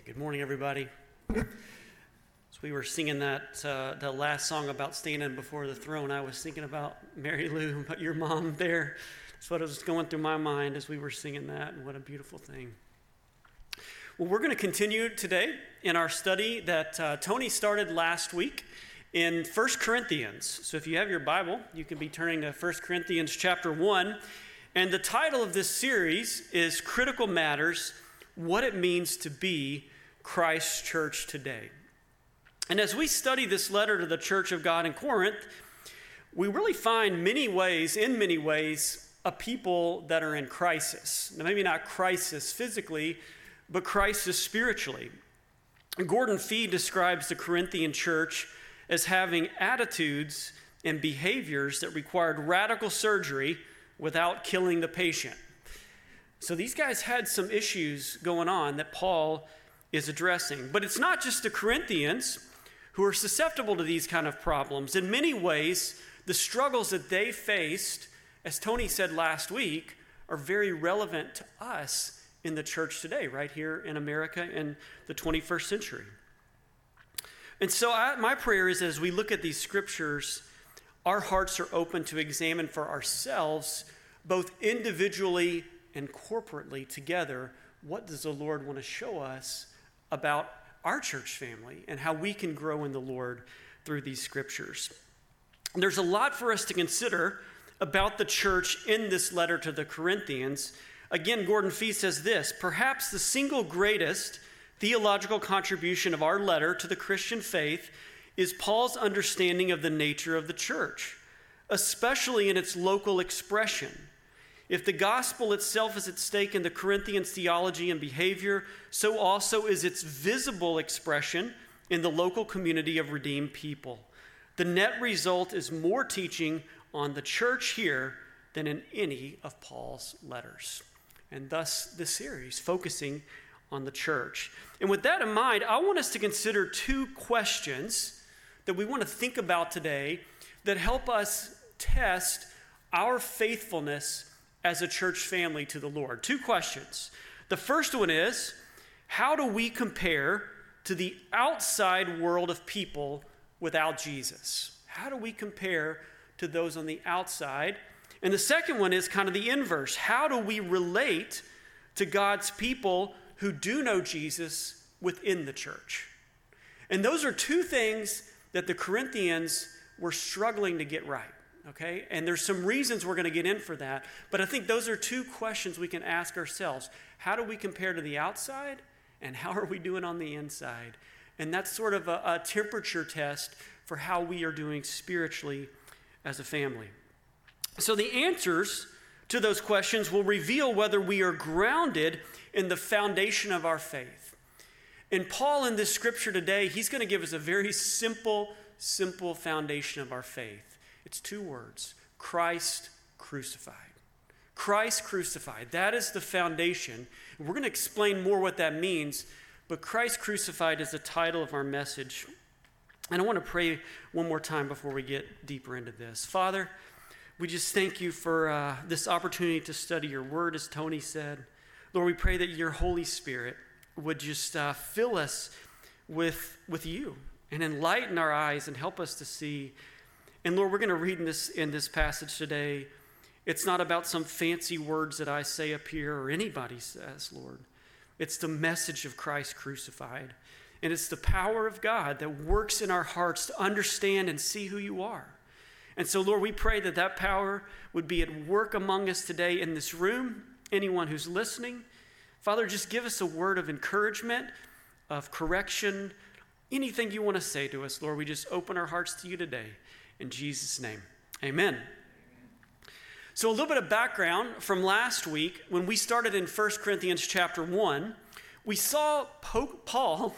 Good morning, everybody. As we were singing the last song about standing before the throne, I was thinking about Mary Lou, about your mom there. That's what was going through my mind as we were singing that, and what a beautiful thing. Well, we're going to continue today in our study that Tony started last week in 1 Corinthians. So if you have your Bible, you can be turning to 1 Corinthians chapter 1. And the title of this series is Critical Matters, What It Means to Be Christ's Church Today. And as we study this letter to the Church of God in Corinth, we really find in many ways, a people that are in crisis. Now, maybe not crisis physically, but crisis spiritually. Gordon Fee describes the Corinthian church as having attitudes and behaviors that required radical surgery without killing the patient. So these guys had some issues going on that Paul is addressing. But it's not just the Corinthians who are susceptible to these kind of problems. In many ways, the struggles that they faced, as Tony said last week, are very relevant to us in the church today, right here in America in the 21st century. And so my prayer is, as we look at these scriptures, our hearts are open to examine for ourselves, both individually and corporately together, what does the Lord want to show us about our church family and how we can grow in the Lord through these scriptures. And there's a lot for us to consider about the church in this letter to the Corinthians. Again, Gordon Fee says this: perhaps the single greatest theological contribution of our letter to the Christian faith is Paul's understanding of the nature of the church, especially in its local expression. If the gospel itself is at stake in the Corinthians' theology and behavior, so also is its visible expression in the local community of redeemed people. The net result is more teaching on the church here than in any of Paul's letters. And thus this series, focusing on the church. And with that in mind, I want us to consider two questions that we want to think about today that help us test our faithfulness as a church family to the Lord. Two questions. The first one is, how do we compare to the outside world of people without Jesus? How do we compare to those on the outside? And the second one is kind of the inverse. How do we relate to God's people who do know Jesus within the church? And those are two things that the Corinthians were struggling to get right. Okay, and there's some reasons we're going to get in for that, but I think those are two questions we can ask ourselves. How do we compare to the outside, and how are we doing on the inside? And that's sort of a temperature test for how we are doing spiritually as a family. So the answers to those questions will reveal whether we are grounded in the foundation of our faith. And Paul, in this scripture today, he's going to give us a very simple foundation of our faith. It's two words: Christ crucified. Christ crucified. That is the foundation. And we're going to explain more what that means, but Christ crucified is the title of our message. And I want to pray one more time before we get deeper into this. Father, we just thank you for this opportunity to study your word, as Tony said. Lord, we pray that your Holy Spirit would just fill us with you and enlighten our eyes and help us to see. And Lord, we're going to read in this passage today. It's not about some fancy words that I say up here or anybody says, Lord. It's the message of Christ crucified. And it's the power of God that works in our hearts to understand and see who you are. And so, Lord, we pray that that power would be at work among us today in this room, anyone who's listening. Father, just give us a word of encouragement, of correction, anything you want to say to us, Lord. We just open our hearts to you today. In Jesus' name, amen. So a little bit of background from last week. When we started in 1 Corinthians chapter 1, we saw Paul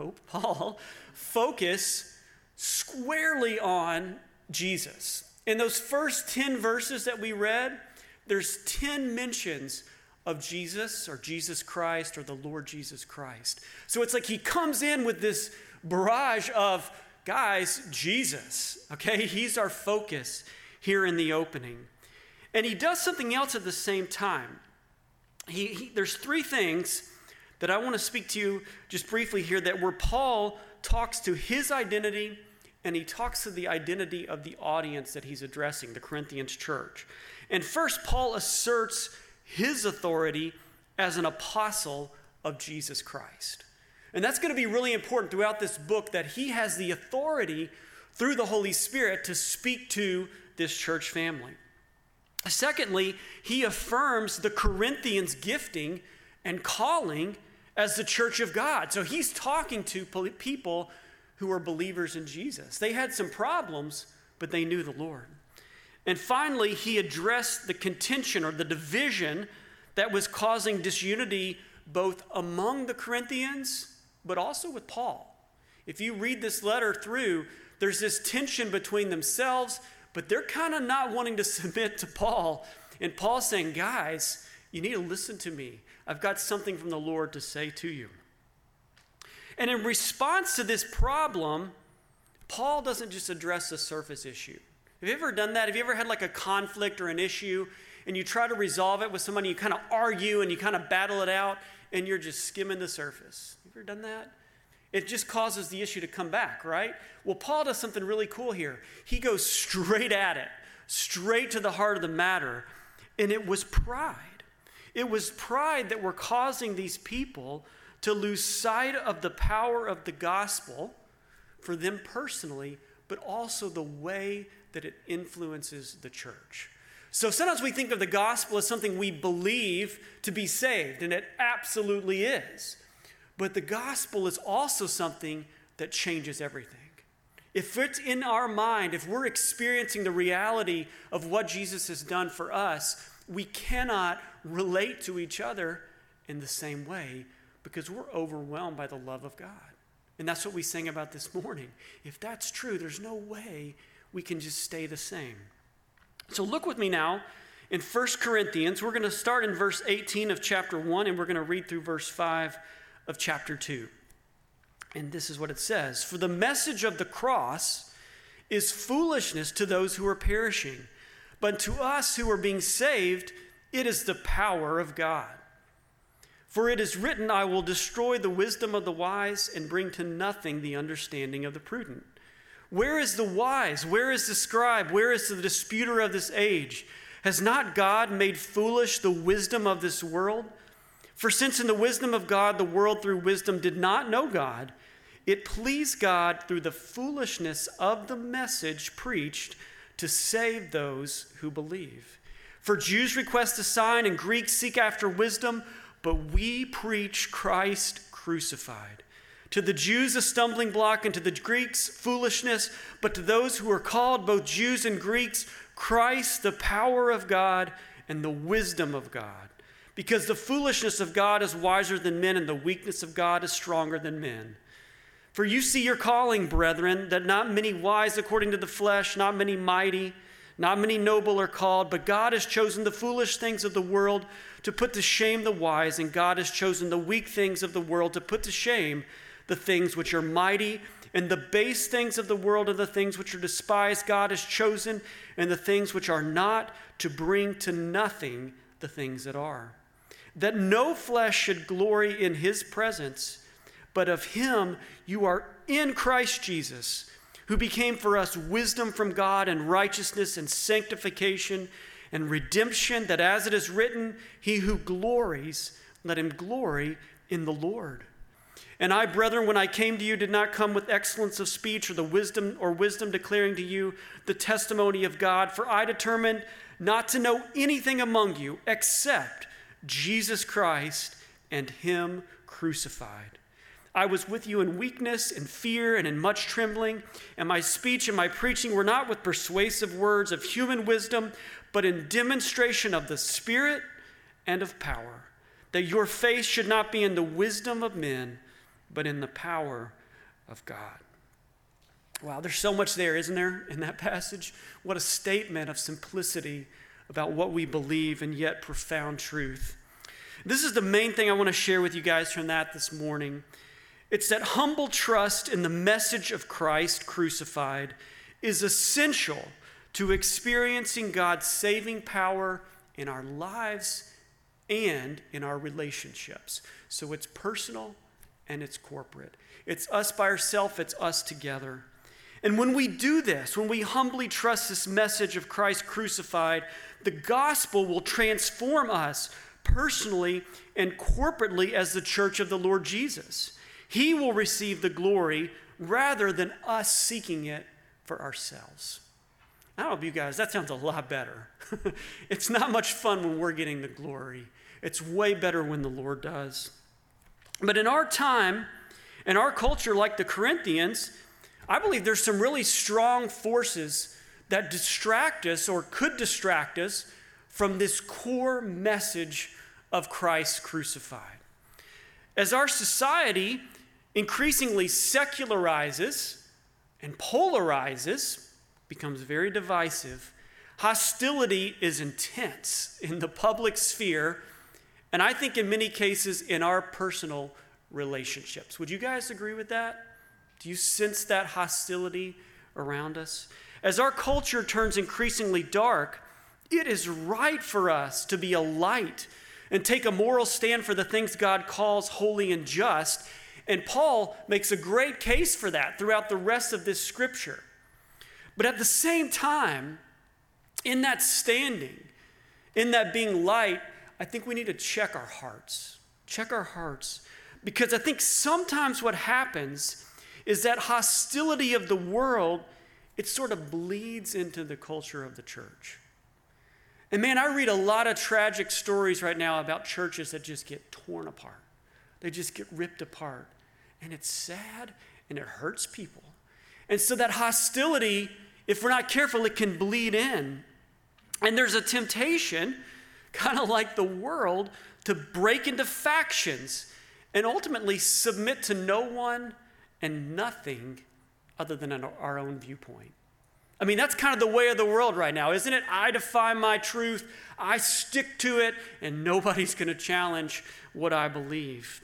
focus squarely on Jesus. In those first 10 verses that we read, there's 10 mentions of Jesus or Jesus Christ or the Lord Jesus Christ. So it's like he comes in with this barrage of, guys, Jesus, okay? He's our focus here in the opening. And he does something else at the same time. There's three things that I want to speak to you just briefly here, that where Paul talks to his identity and he talks to the identity of the audience that he's addressing, the Corinthians church. And first, Paul asserts his authority as an apostle of Jesus Christ. And that's going to be really important throughout this book, that he has the authority through the Holy Spirit to speak to this church family. Secondly, he affirms the Corinthians' gifting and calling as the church of God. So he's talking to people who are believers in Jesus. They had some problems, but they knew the Lord. And finally, he addressed the contention or the division that was causing disunity both among the Corinthians, but also with Paul. If you read this letter through, there's this tension between themselves, but they're kind of not wanting to submit to Paul. And Paul's saying, guys, you need to listen to me. I've got something from the Lord to say to you. And in response to this problem, Paul doesn't just address the surface issue. Have you ever done that? Have you ever had like a conflict or an issue and you try to resolve it with somebody, you kind of argue and you kind of battle it out and you're just skimming the surface? Have you ever done that? It just causes the issue to come back, right? Well, Paul does something really cool here. He goes straight at it, straight to the heart of the matter, and it was pride. It was pride that were causing these people to lose sight of the power of the gospel for them personally, but also the way that it influences the church. So sometimes we think of the gospel as something we believe to be saved, and it absolutely is. But the gospel is also something that changes everything. If it's in our mind, if we're experiencing the reality of what Jesus has done for us, we cannot relate to each other in the same way because we're overwhelmed by the love of God. And that's what we sang about this morning. If that's true, there's no way we can just stay the same. So look with me now in 1 Corinthians. We're going to start in verse 18 of chapter 1, and we're going to read through verse 5 of chapter 2. And this is what it says. For the message of the cross is foolishness to those who are perishing, but to us who are being saved, it is the power of God. For it is written, I will destroy the wisdom of the wise and bring to nothing the understanding of the prudent. Where is the wise? Where is the scribe? Where is the disputer of this age? Has not God made foolish the wisdom of this world? For since in the wisdom of God, the world through wisdom did not know God, it pleased God through the foolishness of the message preached to save those who believe. For Jews request a sign and Greeks seek after wisdom, but we preach Christ crucified. To the Jews a stumbling block, and to the Greeks foolishness, but to those who are called, both Jews and Greeks, Christ the power of God and the wisdom of God. Because the foolishness of God is wiser than men, and the weakness of God is stronger than men. For you see your calling, brethren, that not many wise according to the flesh, not many mighty, not many noble are called, but God has chosen the foolish things of the world to put to shame the wise, and God has chosen the weak things of the world to put to shame the things which are mighty, and the base things of the world and the things which are despised God has chosen, and the things which are not, to bring to nothing the things that are. That no flesh should glory in his presence, but of him you are in Christ Jesus, who became for us wisdom from God and righteousness and sanctification and redemption, that as it is written, he who glories, let him glory in the Lord. And I, brethren, when I came to you, did not come with excellence of speech or wisdom declaring to you the testimony of God, for I determined not to know anything among you except Jesus Christ and him crucified. I was with you in weakness and fear and in much trembling, and my speech and my preaching were not with persuasive words of human wisdom, but in demonstration of the Spirit and of power, that your faith should not be in the wisdom of men, but in the power of God. Wow, there's so much there, isn't there, in that passage? What a statement of simplicity about what we believe, and yet profound truth. This is the main thing I want to share with you guys from that this morning. It's that humble trust in the message of Christ crucified is essential to experiencing God's saving power in our lives and in our relationships. So it's personal and it's corporate. It's us by ourselves, it's us together. And when we do this, when we humbly trust this message of Christ crucified, the gospel will transform us personally and corporately as the church of the Lord Jesus. He will receive the glory rather than us seeking it for ourselves. I don't know about you guys, that sounds a lot better. It's not much fun when we're getting the glory. It's way better when the Lord does. But in our time, in our culture, like the Corinthians, I believe there's some really strong forces that distract us or could distract us from this core message of Christ crucified. As our society increasingly secularizes and polarizes, becomes very divisive, hostility is intense in the public sphere, and I think in many cases in our personal relationships. Would you guys agree with that? Do you sense that hostility around us? As our culture turns increasingly dark, it is right for us to be a light and take a moral stand for the things God calls holy and just. And Paul makes a great case for that throughout the rest of this scripture. But at the same time, in that standing, in that being light, I think we need to check our hearts. Check our hearts. Because I think sometimes what happens is that hostility of the world, it sort of bleeds into the culture of the church. And man, I read a lot of tragic stories right now about churches that just get torn apart. They just get ripped apart. And it's sad and it hurts people. And so that hostility, if we're not careful, it can bleed in. And there's a temptation, kind of like the world, to break into factions and ultimately submit to no one and nothing other than our own viewpoint. I mean, that's kind of the way of the world right now, isn't it? I define my truth, I stick to it, and nobody's going to challenge what I believe.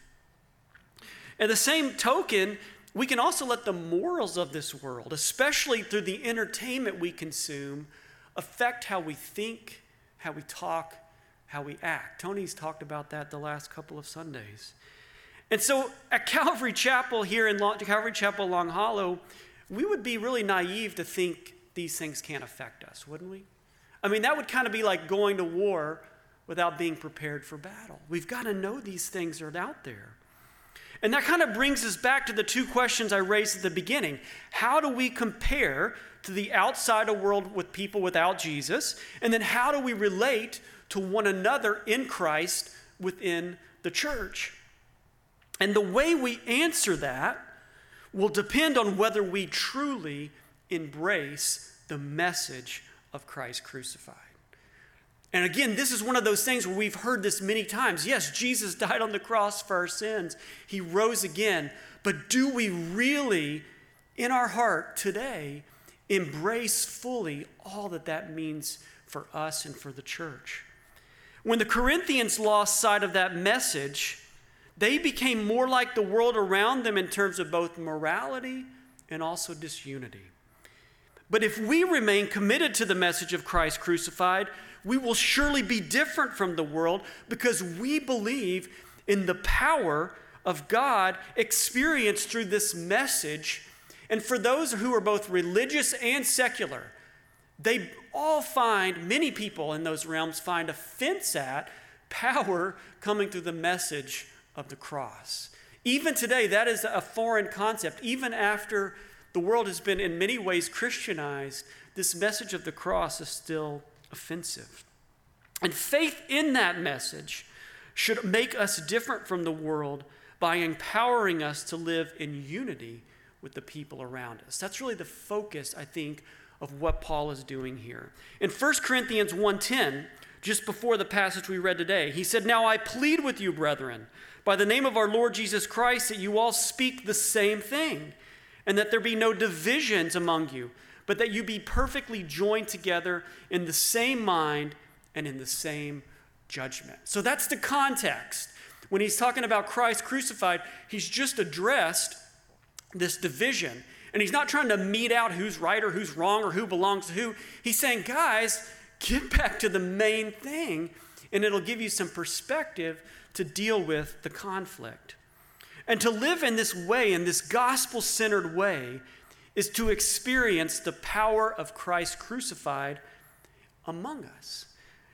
At the same token, we can also let the morals of this world, especially through the entertainment we consume, affect how we think, how we talk, how we act. Tony's talked about that the last couple of Sundays. And so at Calvary Chapel here in Calvary Chapel Long Hollow, we would be really naive to think these things can't affect us, wouldn't we? I mean, that would kind of be like going to war without being prepared for battle. We've got to know these things are out there. And that kind of brings us back to the two questions I raised at the beginning. How do we compare to the outside world with people without Jesus? And then how do we relate to one another in Christ within the church? And the way we answer that will depend on whether we truly embrace the message of Christ crucified. And again, this is one of those things where we've heard this many times. Yes, Jesus died on the cross for our sins. He rose again. But do we really, in our heart today, embrace fully all that that means for us and for the church? When the Corinthians lost sight of that message, they became more like the world around them in terms of both morality and also disunity. But if we remain committed to the message of Christ crucified, we will surely be different from the world because we believe in the power of God experienced through this message. And for those who are both religious and secular, they all find, many people in those realms find offense at power coming through the message of the cross. Even today, that is a foreign concept. Even after the world has been in many ways Christianized, this message of the cross is still offensive. And faith in that message should make us different from the world by empowering us to live in unity with the people around us. That's really the focus, I think, of what Paul is doing here. In 1 Corinthians 1:10, just before the passage we read today, he said, "Now I plead with you, brethren, by the name of our Lord Jesus Christ, that you all speak the same thing, and that there be no divisions among you, but that you be perfectly joined together in the same mind and in the same judgment." So that's the context. When he's talking about Christ crucified, he's just addressed this division. And he's not trying to mete out who's right or who's wrong or who belongs to who. He's saying, guys, get back to the main thing and it'll give you some perspective to deal with the conflict. And to live in this way, in this gospel-centered way, is to experience the power of Christ crucified among us.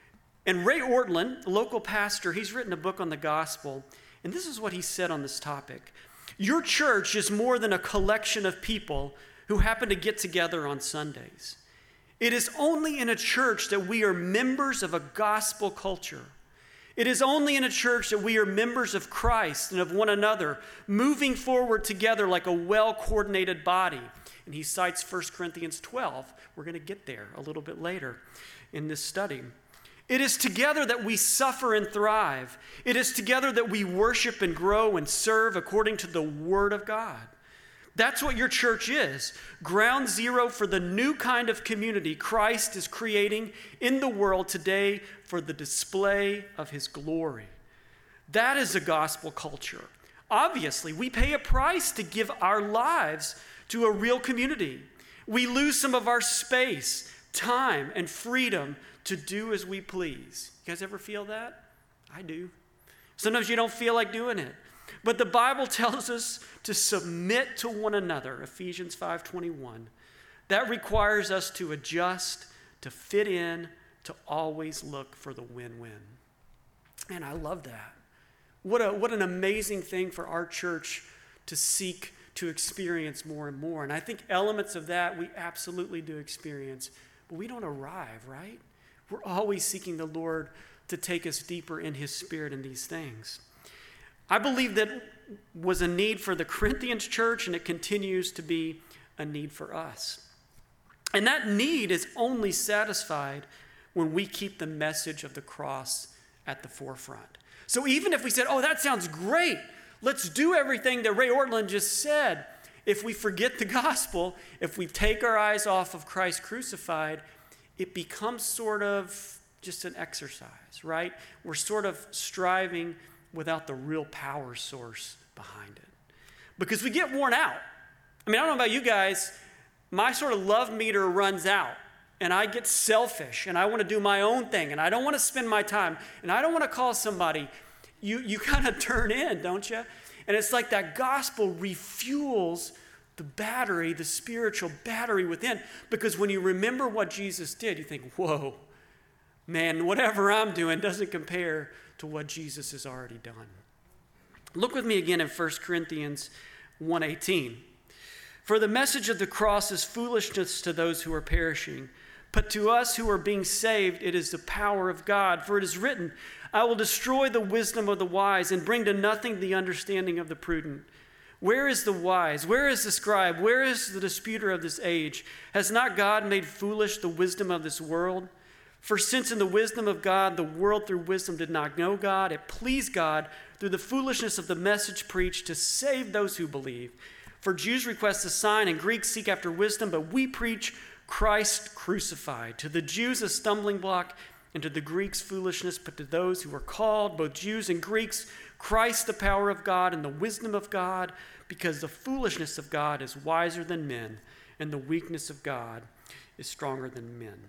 And Ray Ortlund, a local pastor, he's written a book on the gospel, and this is what he said on this topic. Your church is more than a collection of people who happen to get together on Sundays. It is only in a church that we are members of a gospel culture. It is only in a church that we are members of Christ and of one another, moving forward together like a well-coordinated body. And he cites 1 Corinthians 12. We're going to get there a little bit later in this study. It is together that we suffer and thrive. It is together that we worship and grow and serve according to the Word of God. That's what your church is. Ground zero for the new kind of community Christ is creating in the world today for the display of his glory. That is a gospel culture. Obviously, we pay a price to give our lives to a real community. We lose some of our space, time, and freedom to do as we please. You guys ever feel that? I do. Sometimes you don't feel like doing it. But the Bible tells us to submit to one another, Ephesians 5:21. That requires us to adjust, to fit in, to always look for the win-win. And I love that. What an amazing thing for our church to seek to experience more and more. And I think elements of that we absolutely do experience, but we don't arrive, right? We're always seeking the Lord to take us deeper in his Spirit in these things. I believe that was a need for the Corinthians church, and it continues to be a need for us. And that need is only satisfied when we keep the message of the cross at the forefront. So even if we said, oh, that sounds great, let's do everything that Ray Ortlund just said, if we forget the gospel, if we take our eyes off of Christ crucified, it becomes sort of just an exercise, right? We're sort of striving without the real power source behind it. Because we get worn out. I mean, I don't know about you guys, my sort of love meter runs out, and I get selfish, and I want to do my own thing, and I don't want to spend my time, and I don't want to call somebody. You kind of turn in, don't you? And it's like that gospel refuels the battery, the spiritual battery within, because when you remember what Jesus did, you think, whoa, man, whatever I'm doing doesn't compare to what Jesus has already done. Look with me again in 1 Corinthians 1:18. For the message of the cross is foolishness to those who are perishing, but to us who are being saved, it is the power of God. For it is written, I will destroy the wisdom of the wise and bring to nothing the understanding of the prudent. Where is the wise? Where is the scribe? Where is the disputer of this age? Has not God made foolish the wisdom of this world? For since in the wisdom of God, the world through wisdom did not know God, it pleased God through the foolishness of the message preached to save those who believe. For Jews request a sign and Greeks seek after wisdom, but we preach Christ crucified. To the Jews a stumbling block, and to the Greeks foolishness, but to those who are called, both Jews and Greeks, Christ the power of God and the wisdom of God, because the foolishness of God is wiser than men, and the weakness of God is stronger than men.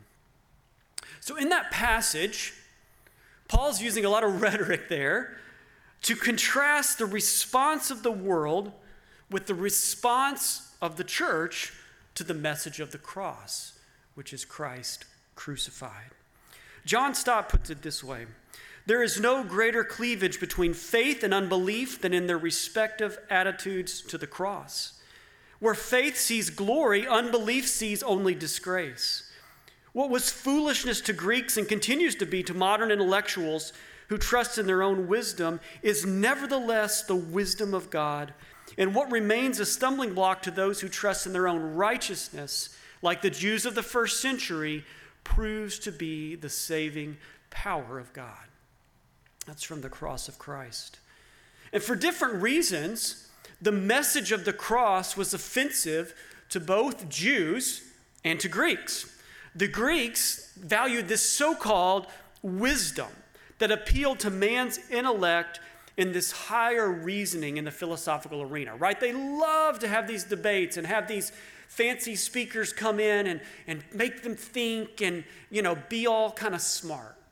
So in that passage, Paul's using a lot of rhetoric there to contrast the response of the world with the response of the church to the message of the cross, which is Christ crucified. John Stott puts it this way: there is no greater cleavage between faith and unbelief than in their respective attitudes to the cross. Where faith sees glory, unbelief sees only disgrace. What was foolishness to Greeks and continues to be to modern intellectuals who trust in their own wisdom is nevertheless the wisdom of God. And what remains a stumbling block to those who trust in their own righteousness, like the Jews of the first century, proves to be the saving power of God. That's from the cross of Christ. And for different reasons, the message of the cross was offensive to both Jews and to Greeks. The Greeks valued this so-called wisdom that appealed to man's intellect in this higher reasoning in the philosophical arena, right? They love to have these debates and have these fancy speakers come in and make them think and, be all kind of smart.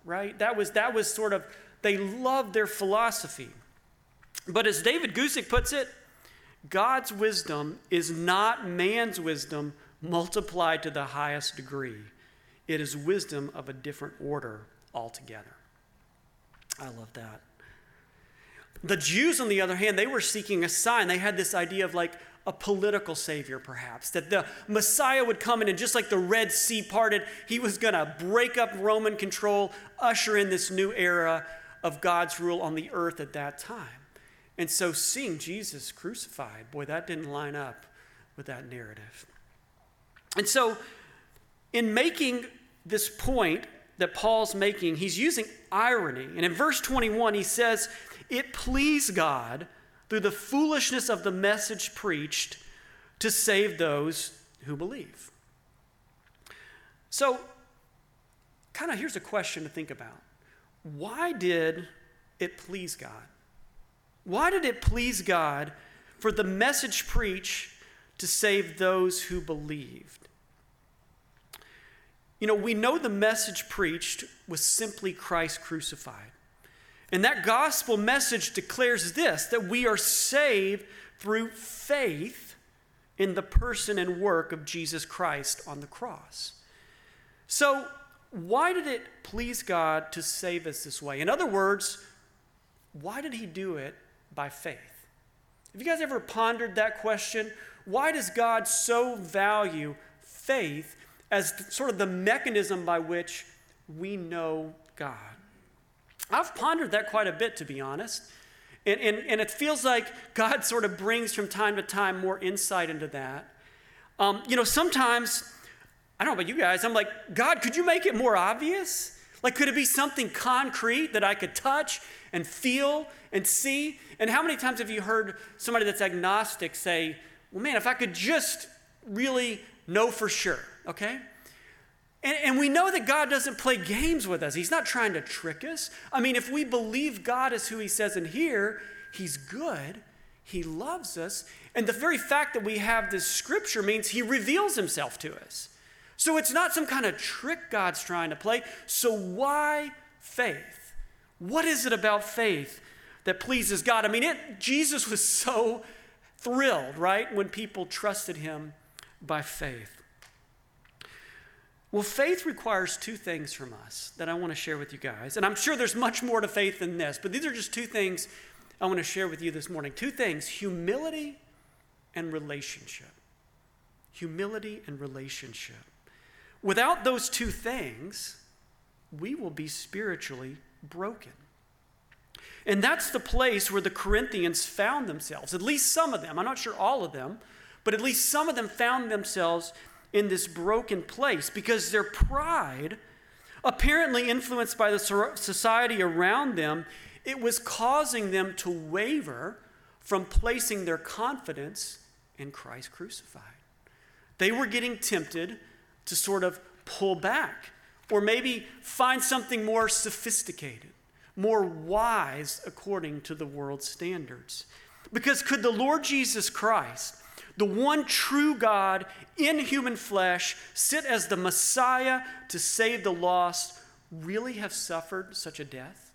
right? That was sort of, they loved their philosophy. But as David Gusick puts it, God's wisdom is not man's wisdom multiplied to the highest degree. It is wisdom of a different order altogether. I love that. The Jews, on the other hand, they were seeking a sign. They had this idea of like a political savior, perhaps, that the Messiah would come in and just like the Red Sea parted, he was going to break up Roman control, usher in this new era of God's rule on the earth at that time. And so seeing Jesus crucified, boy, that didn't line up with that narrative. And so in making this point that Paul's making, he's using irony. And in verse 21, he says, "It pleased God through the foolishness of the message preached to save those who believe." So, kind of here's a question to think about. Why did it please God? Why did it please God for the message preached to save those who believed? You know, we know the message preached was simply Christ crucified. And that gospel message declares this, that we are saved through faith in the person and work of Jesus Christ on the cross. So, why did it please God to save us this way? In other words, why did he do it by faith? Have you guys ever pondered that question? Why does God so value faith as sort of the mechanism by which we know God? I've pondered that quite a bit, to be honest. And it feels like God sort of brings from time to time more insight into that. Sometimes, I don't know about you guys, I'm like, God, could you make it more obvious? Like, could it be something concrete that I could touch and feel and see? And how many times have you heard somebody that's agnostic say, well, man, if I could just really know for sure, okay? And we know that God doesn't play games with us. He's not trying to trick us. I mean, if we believe God is who he says in here, he's good, he loves us, and the very fact that we have this scripture means he reveals himself to us. So it's not some kind of trick God's trying to play. So why faith? What is it about faith that pleases God? I mean, Jesus was so thrilled, right, when people trusted him by faith. Well, faith requires two things from us that I want to share with you guys. And I'm sure there's much more to faith than this, but these are just two things I want to share with you this morning. Two things: humility and relationship. Humility and relationship. Without those two things, we will be spiritually broken. And that's the place where the Corinthians found themselves, at least some of them. I'm not sure all of them, but at least some of them found themselves in this broken place because their pride, apparently influenced by the society around them, it was causing them to waver from placing their confidence in Christ crucified. They were getting tempted to sort of pull back or maybe find something more sophisticated, more wise according to the world's standards. Because could the Lord Jesus Christ, the one true God in human flesh, sit as the Messiah to save the lost, really have suffered such a death?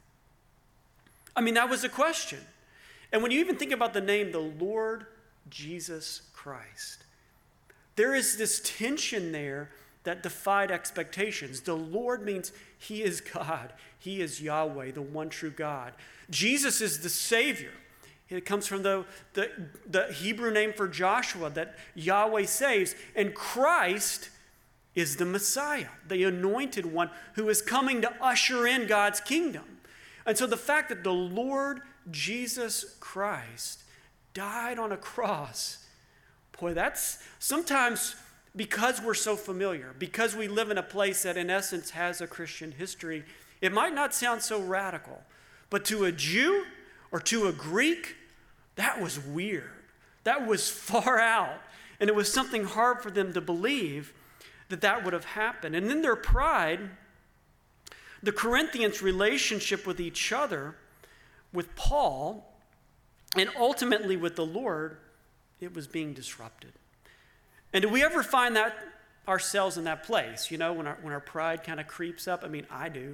I mean, that was the question. And when you even think about the name, the Lord Jesus Christ, there is this tension there that defied expectations. The Lord means he is God. He is Yahweh, the one true God. Jesus is the Savior. It comes from the Hebrew name for Joshua, that Yahweh saves. And Christ is the Messiah, the anointed one who is coming to usher in God's kingdom. And so the fact that the Lord Jesus Christ died on a cross, boy, that's sometimes, because we're so familiar, because we live in a place that in essence has a Christian history, it might not sound so radical. But to a Jew or to a Greek, that was weird. That was far out. And it was something hard for them to believe that that would have happened. And in their pride, the Corinthians' relationship with each other, with Paul, and ultimately with the Lord, it was being disrupted. And do we ever find that ourselves in that place, you know, when our pride kind of creeps up? I mean, I do.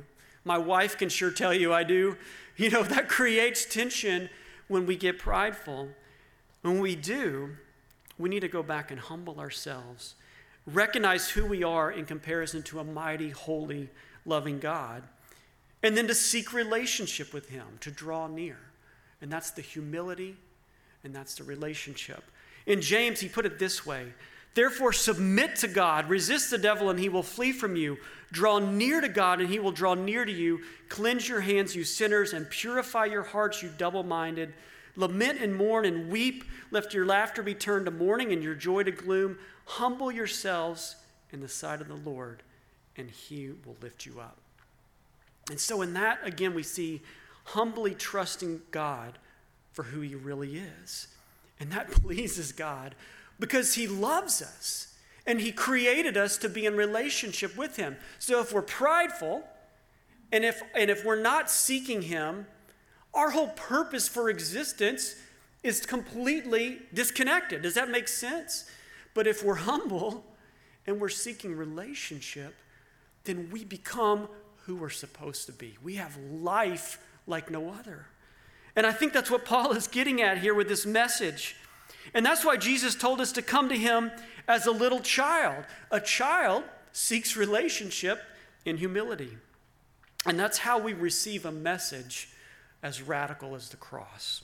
My wife can sure tell you I do. That creates tension when we get prideful. When we do, we need to go back and humble ourselves, recognize who we are in comparison to a mighty, holy, loving God, and then to seek relationship with him, to draw near. And that's the humility, and that's the relationship. In James, he put it this way: therefore, submit to God, resist the devil, and he will flee from you. Draw near to God, and he will draw near to you. Cleanse your hands, you sinners, and purify your hearts, you double-minded. Lament and mourn and weep. Let your laughter be turned to mourning and your joy to gloom. Humble yourselves in the sight of the Lord, and he will lift you up. And so in that, again, we see humbly trusting God for who he really is. And that pleases God because he loves us and he created us to be in relationship with him. So if we're prideful and if we're not seeking him, our whole purpose for existence is completely disconnected. Does that make sense? But if we're humble and we're seeking relationship, then we become who we're supposed to be. We have life like no other. And I think that's what Paul is getting at here with this message. And that's why Jesus told us to come to him as a little child. A child seeks relationship in humility. And that's how we receive a message as radical as the cross.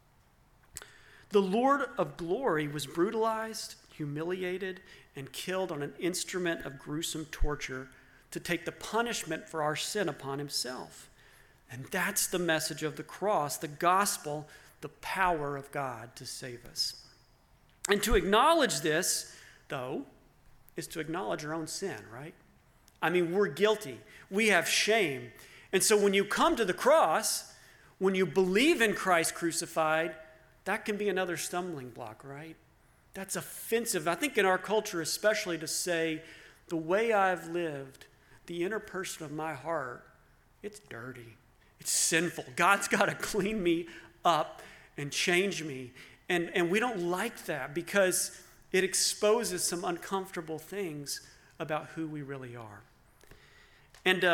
The Lord of glory was brutalized, humiliated, and killed on an instrument of gruesome torture to take the punishment for our sin upon himself. And that's the message of the cross, the gospel, the power of God to save us. And to acknowledge this, though, is to acknowledge our own sin, right? I mean, we're guilty. We have shame. And so when you come to the cross, when you believe in Christ crucified, that can be another stumbling block, right? That's offensive, I think, in our culture especially, to say, the way I've lived, the inner person of my heart, it's dirty. It's sinful. God's got to clean me up and change me. And we don't like that because it exposes some uncomfortable things about who we really are. And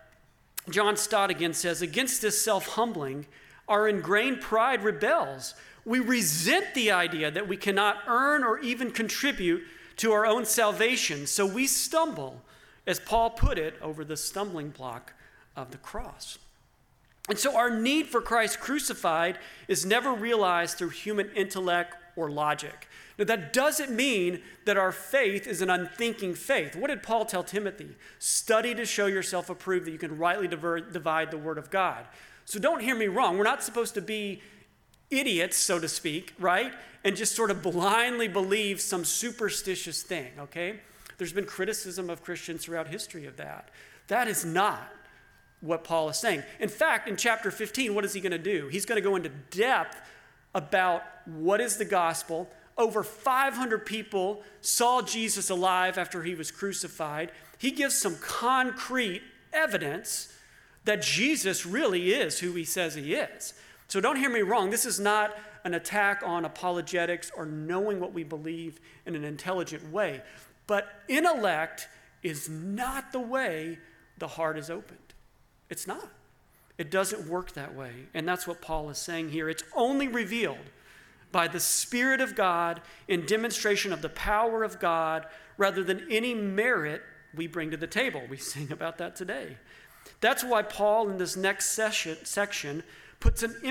John Stott again says, against this self-humbling, our ingrained pride rebels. We resent the idea that we cannot earn or even contribute to our own salvation. So we stumble, as Paul put it, over the stumbling block of the cross. And so our need for Christ crucified is never realized through human intellect or logic. Now, that doesn't mean that our faith is an unthinking faith. What did Paul tell Timothy? Study to show yourself approved that you can rightly divide the word of God. So don't hear me wrong. We're not supposed to be idiots, so to speak, right? And just sort of blindly believe some superstitious thing, okay? There's been criticism of Christians throughout history of that. That is not what Paul is saying. In fact, in chapter 15, what is he going to do? He's going to go into depth about what is the gospel. Over 500 people saw Jesus alive after he was crucified. He gives some concrete evidence that Jesus really is who he says he is. So don't hear me wrong. This is not an attack on apologetics or knowing what we believe in an intelligent way. But intellect is not the way the heart is opened. It's not. It doesn't work that way. And that's what Paul is saying here. It's only revealed by the Spirit of God in demonstration of the power of God rather than any merit we bring to the table. We sing about that today. That's why Paul in this next section puts an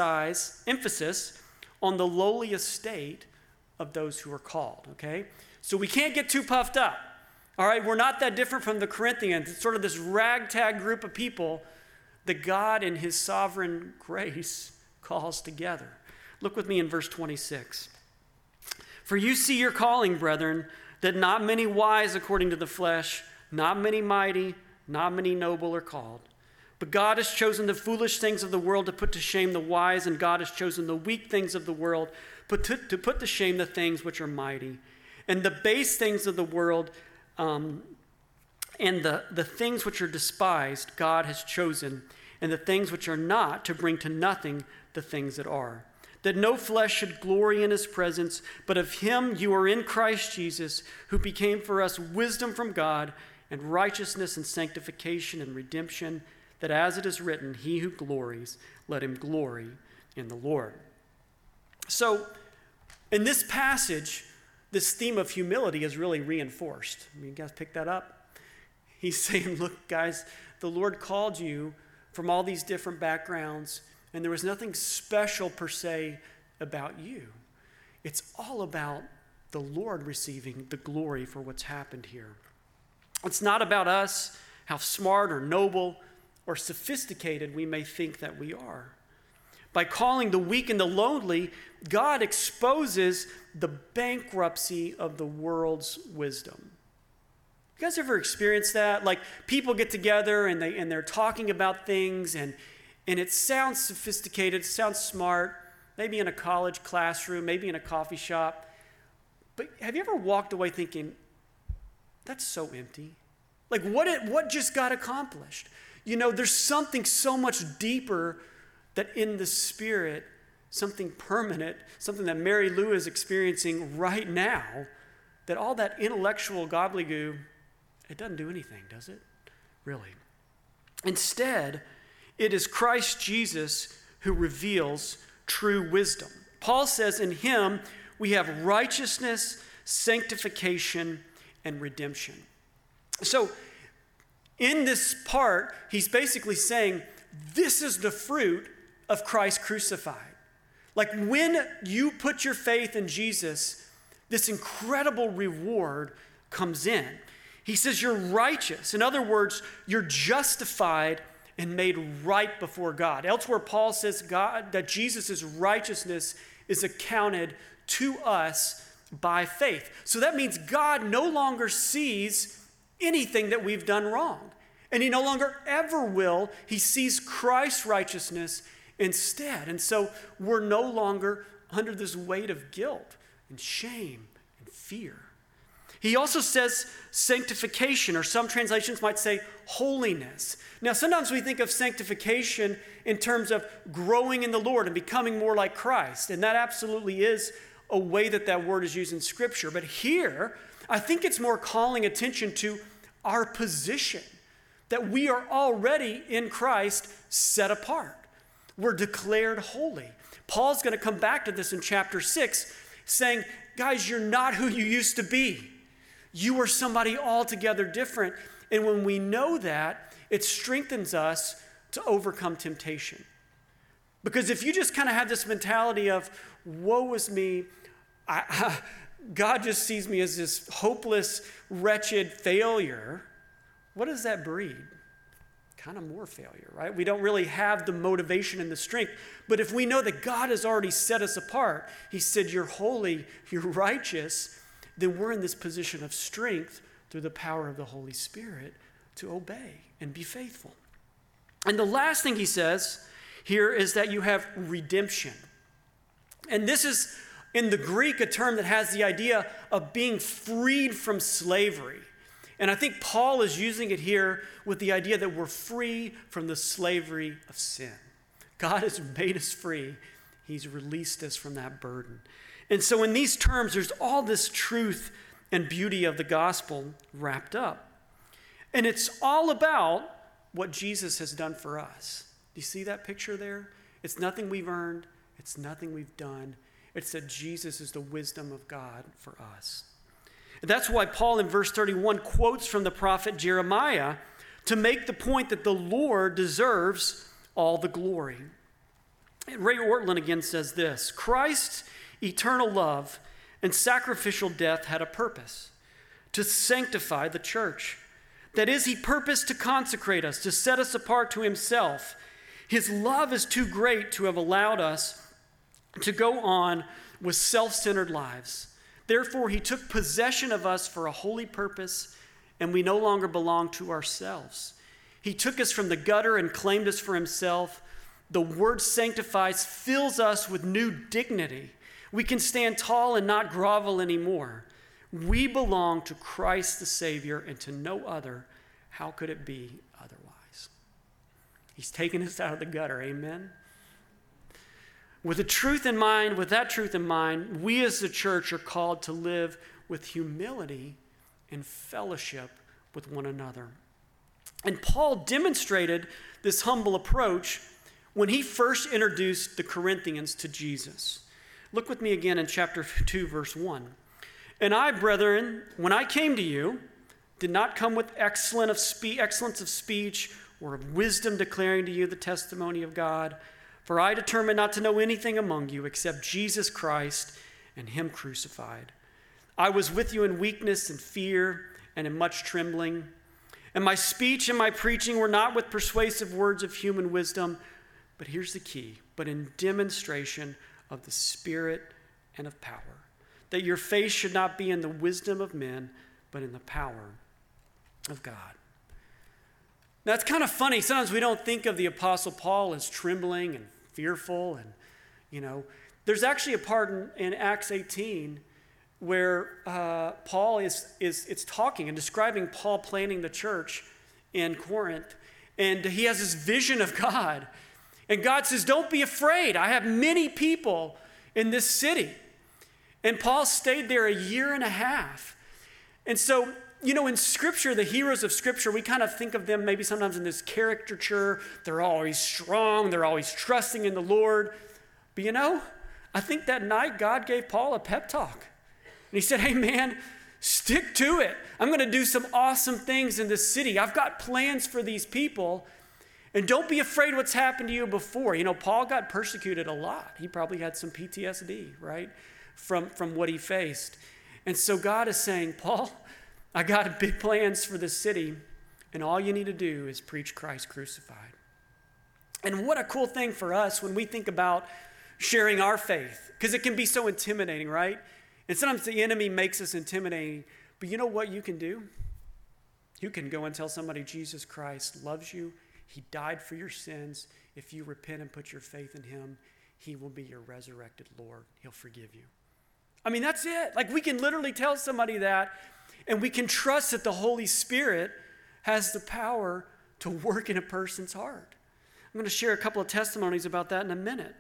emphasis on the lowly estate of those who are called, okay? So we can't get too puffed up, all right? We're not that different from the Corinthians. It's sort of this ragtag group of people that God in his sovereign grace calls together. Look with me in verse 26. For you see your calling, brethren, that not many wise according to the flesh, not many mighty, not many noble are called. But God has chosen the foolish things of the world to put to shame the wise, and God has chosen the weak things of the world to put to shame the things which are mighty. And the base things of the world and the things which are despised, God has chosen, and the things which are not to bring to nothing the things that are. That no flesh should glory in his presence, but of him you are in Christ Jesus, who became for us wisdom from God, and righteousness and sanctification and redemption, that as it is written, he who glories, let him glory in the Lord. So, in this passage, this theme of humility is really reinforced. You guys pick that up? He's saying, look, guys, the Lord called you from all these different backgrounds, and there was nothing special per se about you. It's all about the Lord receiving the glory for what's happened here. It's not about us, how smart or noble or sophisticated we may think that we are. By calling the weak and the lonely, God exposes the bankruptcy of the world's wisdom. You guys ever experienced that? Like people get together and they're talking about things and it sounds sophisticated, it sounds smart, maybe in a college classroom, maybe in a coffee shop. But have you ever walked away thinking, that's so empty? Like what just got accomplished? You know, there's something so much deeper that in the Spirit, something permanent, something that Mary Lou is experiencing right now, that all that intellectual gobbledygook, it doesn't do anything, does it? Really. Instead, it is Christ Jesus who reveals true wisdom. Paul says in him, we have righteousness, sanctification, and redemption. So, in this part, he's basically saying, this is the fruit of Christ crucified. Like when you put your faith in Jesus, this incredible reward comes in. He says you're righteous. In other words, you're justified and made right before God. Elsewhere, Paul says that Jesus' righteousness is accounted to us by faith. So that means God no longer sees anything that we've done wrong. And he no longer ever will. He sees Christ's righteousness instead. And so we're no longer under this weight of guilt and shame and fear. He also says sanctification, or some translations might say holiness. Now, sometimes we think of sanctification in terms of growing in the Lord and becoming more like Christ. And that absolutely is a way that word is used in Scripture. But here, I think it's more calling attention to our position, that we are already in Christ set apart. We're declared holy. Paul's going to come back to this in chapter 6, saying, guys, you're not who you used to be. You are somebody altogether different. And when we know that, it strengthens us to overcome temptation. Because if you just kind of have this mentality of, woe is me, God just sees me as this hopeless, wretched failure, what does that breed? Kind of more failure, right? We don't really have the motivation and the strength. But if we know that God has already set us apart, he said, you're holy, you're righteous, then we're in this position of strength through the power of the Holy Spirit to obey and be faithful. And the last thing he says here is that you have redemption. And this is, in the Greek, a term that has the idea of being freed from slavery. And I think Paul is using it here with the idea that we're free from the slavery of sin. God has made us free. He's released us from that burden. And so in these terms, there's all this truth and beauty of the gospel wrapped up. And it's all about what Jesus has done for us. Do you see that picture there? It's nothing we've earned. It's nothing we've done. It's that Jesus is the wisdom of God for us. And that's why Paul in verse 31 quotes from the prophet Jeremiah to make the point that the Lord deserves all the glory. And Ray Ortlund again says this, Christ's eternal love and sacrificial death had a purpose, to sanctify the church. That is, he purposed to consecrate us, to set us apart to himself. His love is too great to have allowed us to go on with self-centered lives. Therefore, he took possession of us for a holy purpose, and we no longer belong to ourselves. He took us from the gutter and claimed us for himself. The word sanctifies fills us with new dignity. We can stand tall and not grovel anymore. We belong to Christ the Savior and to no other. How could it be otherwise? He's taken us out of the gutter, amen? With that truth in mind, we as the church are called to live with humility and fellowship with one another. And Paul demonstrated this humble approach when he first introduced the Corinthians to Jesus. Look with me again in chapter 2, verse 1. And I, brethren, when I came to you, did not come with excellence of speech or of wisdom declaring to you the testimony of God. For I determined not to know anything among you except Jesus Christ and him crucified. I was with you in weakness and fear and in much trembling. And my speech and my preaching were not with persuasive words of human wisdom, but here's the key, but in demonstration of the Spirit and of power, that your faith should not be in the wisdom of men, but in the power of God. Now, it's kind of funny. Sometimes we don't think of the Apostle Paul as trembling and fearful. And, there's actually a part in Acts 18 where Paul is talking and describing Paul planting the church in Corinth. And he has this vision of God. And God says, don't be afraid. I have many people in this city. And Paul stayed there a year and a half. And so, in Scripture, the heroes of Scripture, we kind of think of them maybe sometimes in this caricature. They're always strong. They're always trusting in the Lord. But I think that night God gave Paul a pep talk. And he said, hey, man, stick to it. I'm going to do some awesome things in this city. I've got plans for these people. And don't be afraid what's happened to you before. Paul got persecuted a lot. He probably had some PTSD, right, from what he faced. And so God is saying, Paul, I got big plans for this city, and all you need to do is preach Christ crucified. And what a cool thing for us when we think about sharing our faith, because it can be so intimidating, right? And sometimes the enemy makes us intimidating. But you know what you can do? You can go and tell somebody Jesus Christ loves you. He died for your sins. If you repent and put your faith in him, he will be your resurrected Lord. He'll forgive you. That's it. We can literally tell somebody that, and we can trust that the Holy Spirit has the power to work in a person's heart. I'm going to share a couple of testimonies about that in a minute.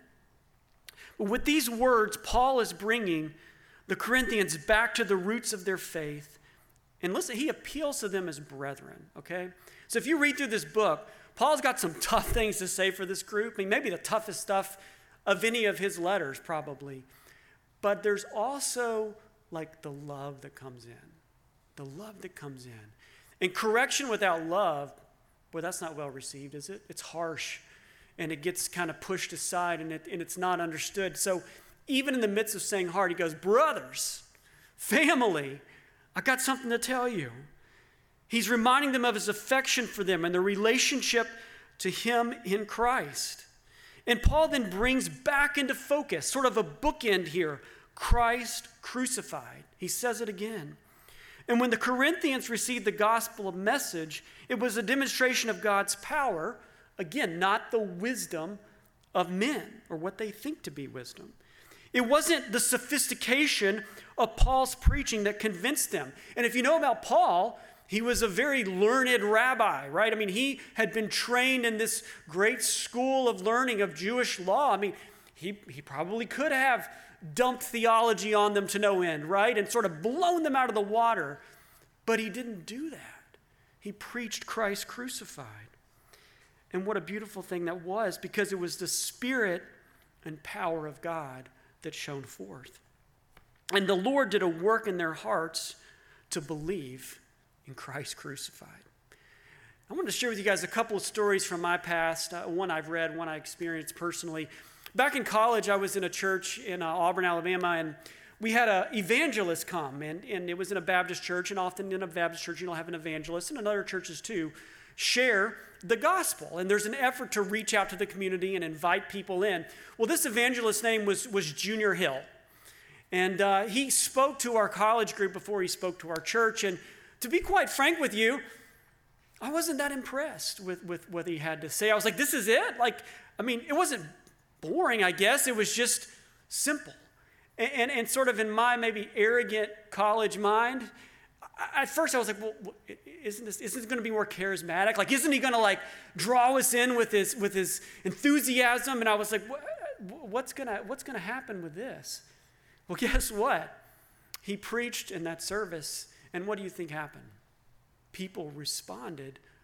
But with these words, Paul is bringing the Corinthians back to the roots of their faith. And listen, he appeals to them as brethren, okay? So if you read through this book, Paul's got some tough things to say for this group. Maybe the toughest stuff of any of his letters, probably. But there's also the love that comes in. The love that comes in. And correction without love, boy, that's not well received, is it? It's harsh. And it gets kind of pushed aside and it's not understood. So even in the midst of saying hard, he goes, brothers, family, I got something to tell you. He's reminding them of his affection for them and their relationship to him in Christ. And Paul then brings back into focus, sort of a bookend here, Christ crucified. He says it again. And when the Corinthians received the gospel message, it was a demonstration of God's power, again, not the wisdom of men or what they think to be wisdom. It wasn't the sophistication of Paul's preaching that convinced them. And if you know about Paul, he was a very learned rabbi, right? He had been trained in this great school of learning of Jewish law. He probably could have dumped theology on them to no end, right? And sort of blown them out of the water. But he didn't do that. He preached Christ crucified. And what a beautiful thing that was, because it was the Spirit and power of God that shone forth. And the Lord did a work in their hearts to believe in Christ crucified. I want to share with you guys a couple of stories from my past, one I've read, one I experienced personally. Back in college, I was in a church in Auburn, Alabama, and we had an evangelist come, and it was in a Baptist church, and often in a Baptist church, have an evangelist, and in other churches too, share the gospel. And there's an effort to reach out to the community and invite people in. Well, this evangelist's name was Junior Hill. And he spoke to our college group before he spoke to our church. And to be quite frank with you, I wasn't that impressed with what he had to say. I was like, this is it? It wasn't boring, I guess. It was just simple. And sort of in my maybe arrogant college mind, at first I was like, well, isn't this going to be more charismatic? Isn't he going to draw us in with his enthusiasm? And I was like, what's going to happen with this? Well, guess what? He preached in that service, and what do you think happened? People responded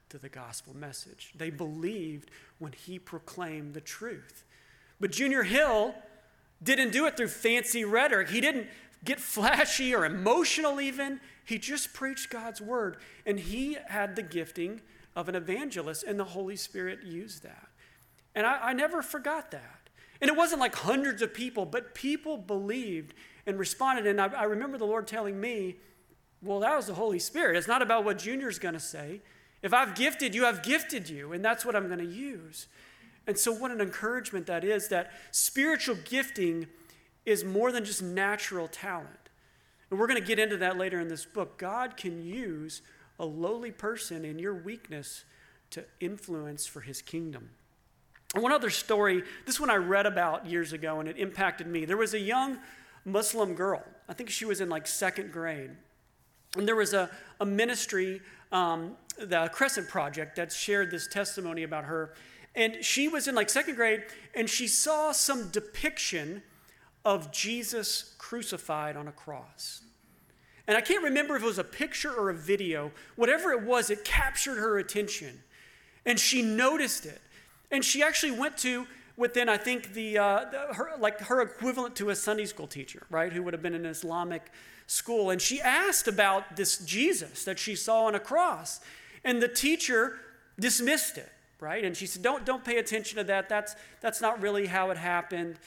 to the gospel message. They believed when he proclaimed the truth. But Junior Hill didn't do it through fancy rhetoric. He didn't get flashy or emotional even. He just preached God's word. And he had the gifting of an evangelist, and the Holy Spirit used that. And I never forgot that. And it wasn't like hundreds of people, but people believed and responded. And I remember the Lord telling me, well, that was the Holy Spirit. It's not about what Junior's going to say. If I've gifted you, I've gifted you, and that's what I'm going to use. And so what an encouragement that is, that spiritual gifting is more than just natural talent. And we're going to get into that later in this book. God can use a lowly person in your weakness to influence for his kingdom. And one other story, this one I read about years ago, and it impacted me. There was a young Muslim girl. I think she was in like second grade. And there was a ministry, the Crescent Project, that shared this testimony about her. And she was in like second grade, and she saw some depiction of Jesus crucified on a cross. And I can't remember if it was a picture or a video. Whatever it was, it captured her attention. And she noticed it. And she actually went to, within, I think, her equivalent to a Sunday school teacher, right, who would have been in an Islamic school. And she asked about this Jesus that she saw on a cross. And the teacher dismissed it, right? And she said, don't pay attention to that. That's not really how it happened.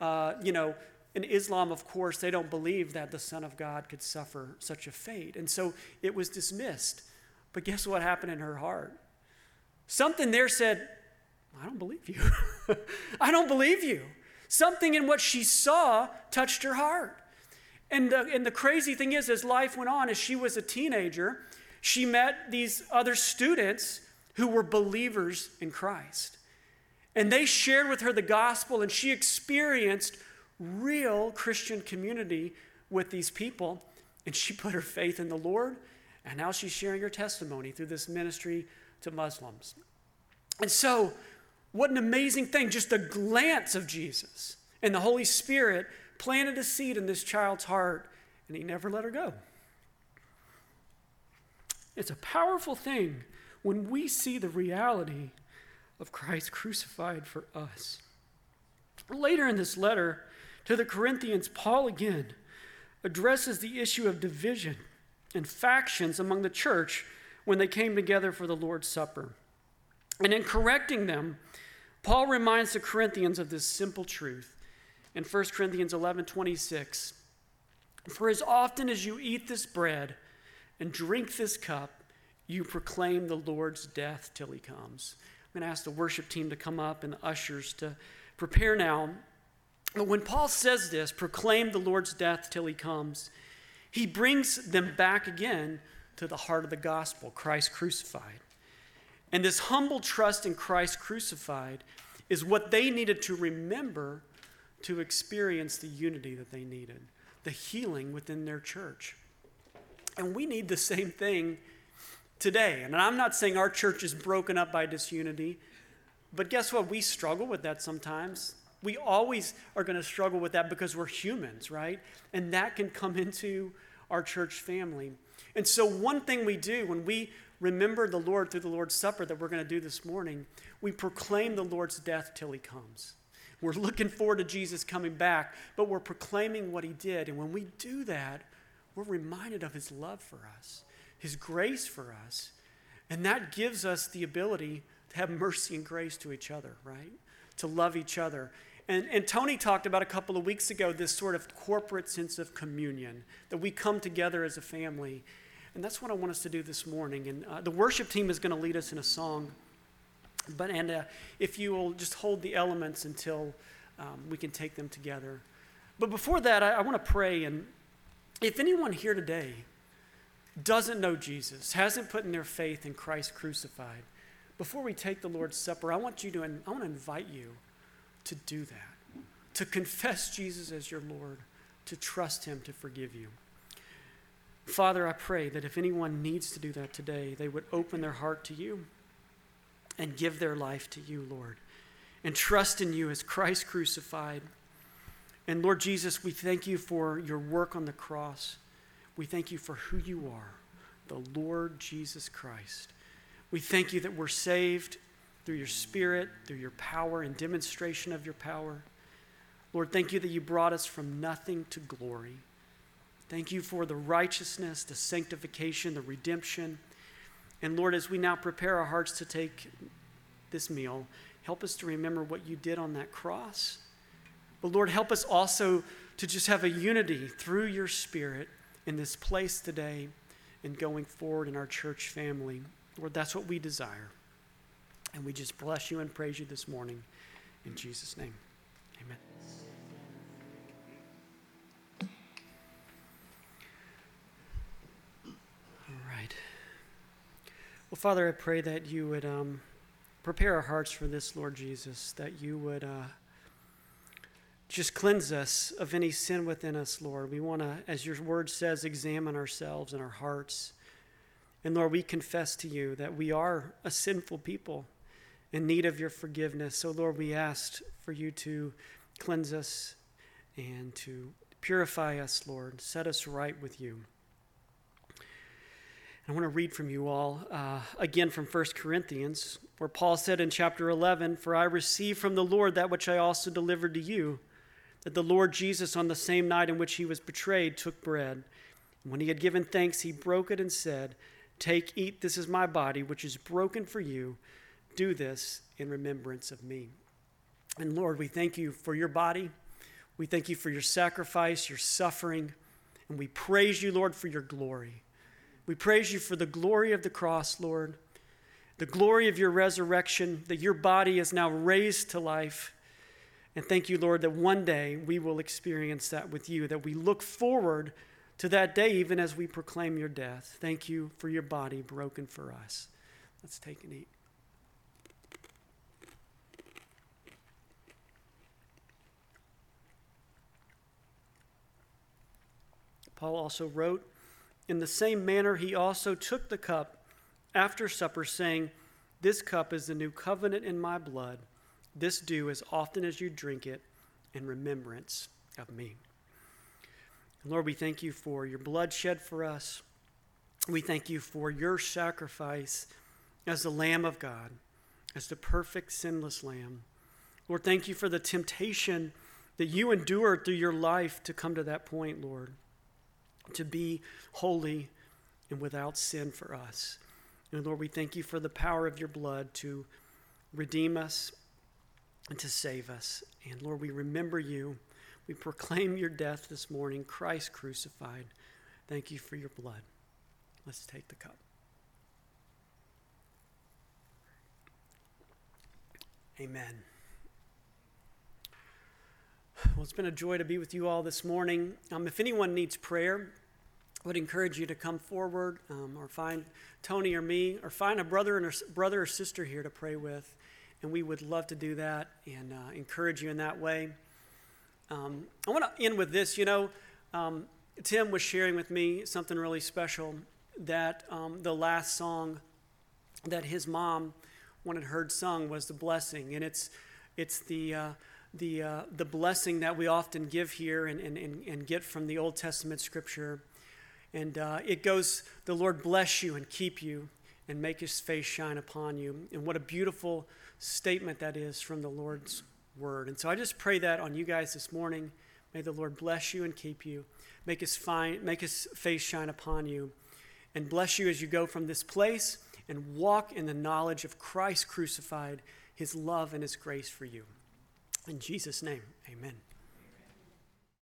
In Islam, of course, they don't believe that the Son of God could suffer such a fate. And so it was dismissed. But guess what happened in her heart? Something there said, I don't believe you. I don't believe you. Something in what she saw touched her heart. And the crazy thing is, as life went on, as she was a teenager, she met these other students who were believers in Christ. And they shared with her the gospel, and she experienced real Christian community with these people. And she put her faith in the Lord, and now she's sharing her testimony through this ministry to Muslims. And so, what an amazing thing. Just a glance of Jesus and the Holy Spirit planted a seed in this child's heart, and he never let her go. It's a powerful thing when we see the reality of Christ crucified for us. Later in this letter to the Corinthians, Paul again addresses the issue of division and factions among the church when they came together for the Lord's Supper. And in correcting them, Paul reminds the Corinthians of this simple truth in 1 Corinthians 11:26. For as often as you eat this bread and drink this cup, you proclaim the Lord's death till he comes. I'm going to ask the worship team to come up and the ushers to prepare now. But when Paul says this, proclaim the Lord's death till he comes, he brings them back again to the heart of the gospel, Christ crucified. And this humble trust in Christ crucified is what they needed to remember to experience the unity that they needed, the healing within their church. And we need the same thing today. And I'm not saying our church is broken up by disunity, but guess what? We struggle with that sometimes. We always are going to struggle with that because we're humans, right? And that can come into our church family. And so one thing we do when we remember the Lord through the Lord's Supper that we're going to do this morning, we proclaim the Lord's death till he comes. We're looking forward to Jesus coming back, but we're proclaiming what he did. And when we do that, we're reminded of his love for us, his grace for us. And that gives us the ability to have mercy and grace to each other, right? To love each other. And Tony talked about a couple of weeks ago this sort of corporate sense of communion, that we come together as a family. And that's what I want us to do this morning. And the worship team is going to lead us in a song. If you will just hold the elements until we can take them together. But before that, I want to pray. And if anyone here today doesn't know Jesus, hasn't put in their faith in Christ crucified, before we take the Lord's Supper, I want to invite you to do that, to confess Jesus as your Lord, to trust him to forgive you. Father, I pray that if anyone needs to do that today, they would open their heart to you and give their life to you, Lord, and trust in you as Christ crucified. And Lord Jesus, we thank you for your work on the cross. We thank you for who you are, the Lord Jesus Christ. We thank you that we're saved through your Spirit, through your power and demonstration of your power. Lord, thank you that you brought us from nothing to glory. Thank you for the righteousness, the sanctification, the redemption. And Lord, as we now prepare our hearts to take this meal, help us to remember what you did on that cross. But Lord, help us also to just have a unity through your Spirit in this place today and going forward in our church family. Lord, that's what we desire. And we just bless you and praise you this morning. In Jesus' name, amen. All right. Well, Father, I pray that you would prepare our hearts for this, Lord Jesus, that you would just cleanse us of any sin within us, Lord. We want to, as your word says, examine ourselves and our hearts. And Lord, we confess to you that we are a sinful people in need of your forgiveness. So Lord, we ask for you to cleanse us and to purify us, Lord. Set us right with you. I want to read from you all, again from 1 Corinthians, where Paul said in chapter 11, "For I received from the Lord that which I also delivered to you, that the Lord Jesus, on the same night in which he was betrayed, took bread. And when he had given thanks, he broke it and said, 'Take, eat, this is my body, which is broken for you. Do this in remembrance of me.'" And Lord, we thank you for your body. We thank you for your sacrifice, your suffering, and we praise you, Lord, for your glory. We praise you for the glory of the cross, Lord, the glory of your resurrection, that your body is now raised to life. And thank you, Lord, that one day we will experience that with you, that we look forward to that day even as we proclaim your death. Thank you for your body broken for us. Let's take and eat. Paul also wrote, "In the same manner he also took the cup after supper, saying, 'This cup is the new covenant in my blood. This do as often as you drink it in remembrance of me.'" And Lord, we thank you for your blood shed for us. We thank you for your sacrifice as the Lamb of God, as the perfect, sinless Lamb. Lord, thank you for the temptation that you endured through your life to come to that point, Lord, to be holy and without sin for us. And Lord, we thank you for the power of your blood to redeem us and to save us. And Lord, we remember you. We proclaim your death this morning, Christ crucified. Thank you for your blood. Let's take the cup. Amen. Well, it's been a joy to be with you all this morning. If anyone needs prayer, I would encourage you to come forward or find Tony or me, or find a brother or sister here to pray with. And we would love to do that and encourage you in that way. I want to end with this. Tim was sharing with me something really special, that the last song that his mom wanted heard sung was The Blessing. And it's the blessing that we often give here and get from the Old Testament scripture. And it goes, "The Lord bless you and keep you and make his face shine upon you." And what a beautiful statement that is from the Lord's word. And so I just pray that on you guys this morning. May the Lord bless you and keep you, make his face shine upon you, and bless you as you go from this place and walk in the knowledge of Christ crucified, his love and his grace for you. In Jesus' name, amen.